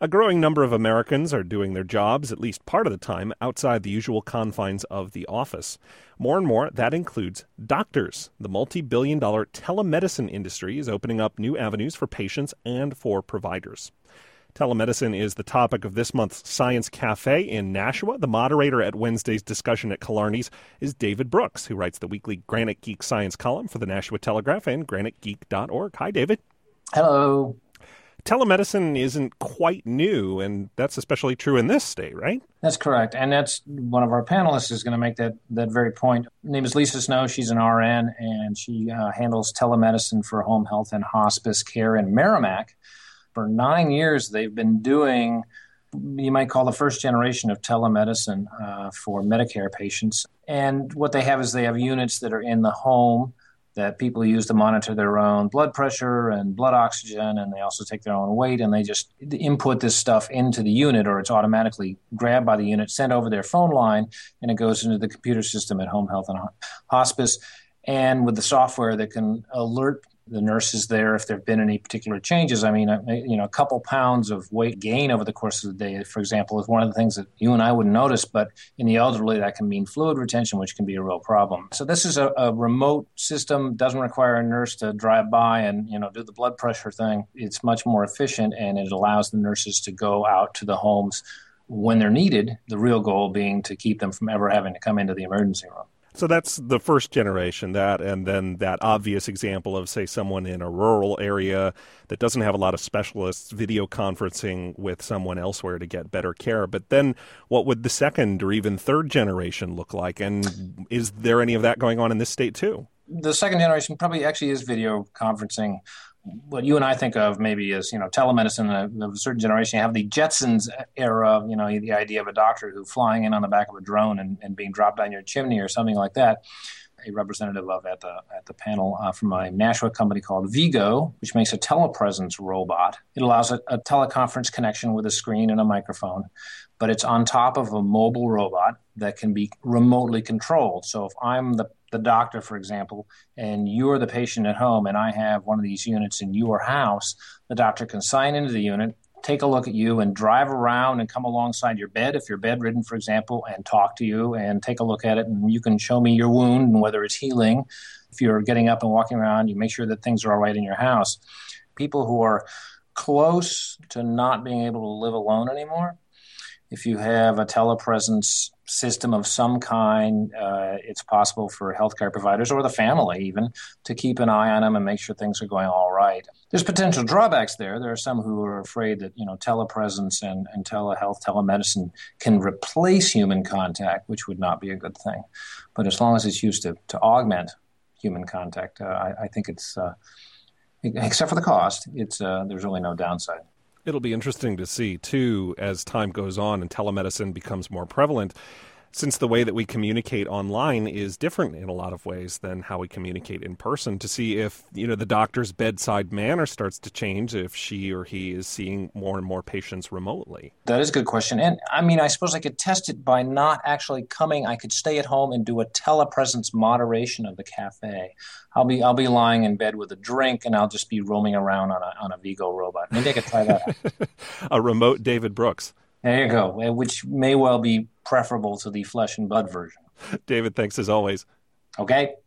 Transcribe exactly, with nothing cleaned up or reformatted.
A growing number of Americans are doing their jobs, at least part of the time, outside the usual confines of the office. More and more, that includes doctors. The multi-billion dollar telemedicine industry is opening up new avenues for patients and for providers. Telemedicine is the topic of this month's Science Cafe in Nashua. The moderator at Wednesday's discussion at Killarney's is David Brooks, who writes the weekly Granite Geek Science column for the Nashua Telegraph and granite geek dot org. Hi, David. Hello. Telemedicine isn't quite new, and that's especially true in this state, right? That's correct. And that's one of our panelists is going to make that, that very point. Her name is Lisa Snow. She's an R N, and she uh, handles telemedicine for home health and hospice care in Merrimack. For nine years, they've been doing, you might call the first generation of telemedicine uh, for Medicare patients. And what they have is they have units that are in the home that people use to monitor their own blood pressure and blood oxygen, and they also take their own weight, and they just input this stuff into the unit, or it's automatically grabbed by the unit, sent over their phone line, and it goes into the computer system at home health and hospice. And with the software that can alert the nurses there if there have been any particular changes. I mean, you know, a couple pounds of weight gain over the course of the day, for example, is one of the things that you and I wouldn't notice, but in the elderly, that can mean fluid retention, which can be a real problem. So this is a, a remote system, doesn't require a nurse to drive by and, you know, do the blood pressure thing. It's much more efficient, and it allows the nurses to go out to the homes when they're needed, the real goal being to keep them from ever having to come into the emergency room. So that's the first generation, that, and then that obvious example of, say, someone in a rural area that doesn't have a lot of specialists video conferencing with someone elsewhere to get better care. But then what would the second or even third generation look like? And is there any of that going on in this state too? The second generation probably actually is video conferencing. What you and I think of maybe as, you know, telemedicine of a certain generation. You have the Jetsons era, you know, the idea of a doctor who flying in on the back of a drone and, and being dropped down your chimney or something like that. A representative of at the at the panel uh, from a Nashua company called Vigo, which makes a telepresence robot. It allows a, a teleconference connection with a screen and a microphone, but it's on top of a mobile robot that can be remotely controlled. So if I'm the the doctor, for example, and you're the patient at home, and I have one of these units in your house, the doctor can sign into the unit, take a look at you, and drive around and come alongside your bed, if you're bedridden, for example, and talk to you and take a look at it, and you can show me your wound and whether it's healing. If you're getting up and walking around, you make sure that things are all right in your house. People who are close to not being able to live alone anymore, if you have a telepresence system of some kind, uh, it's possible for healthcare providers or the family even to keep an eye on them and make sure things are going all right. There's potential drawbacks there. There are some who are afraid that, you know, telepresence and, and telehealth, telemedicine can replace human contact, which would not be a good thing. But as long as it's used to, to augment human contact, uh, I, I think it's, uh, except for the cost, it's uh, there's really no downside. It'll be interesting to see, too, as time goes on and telemedicine becomes more prevalent, since the way that we communicate online is different in a lot of ways than how we communicate in person, to see if, you know, the doctor's bedside manner starts to change if she or he is seeing more and more patients remotely. That is a good question. And, I mean, I suppose I could test it by not actually coming. I could stay at home and do a telepresence moderation of the cafe. I'll be I'll be lying in bed with a drink, and I'll just be roaming around on a on a Vigo robot. Maybe I could try that out. A remote David Brooks. There you go, which may well be preferable to the flesh and blood version. David, thanks as always. Okay.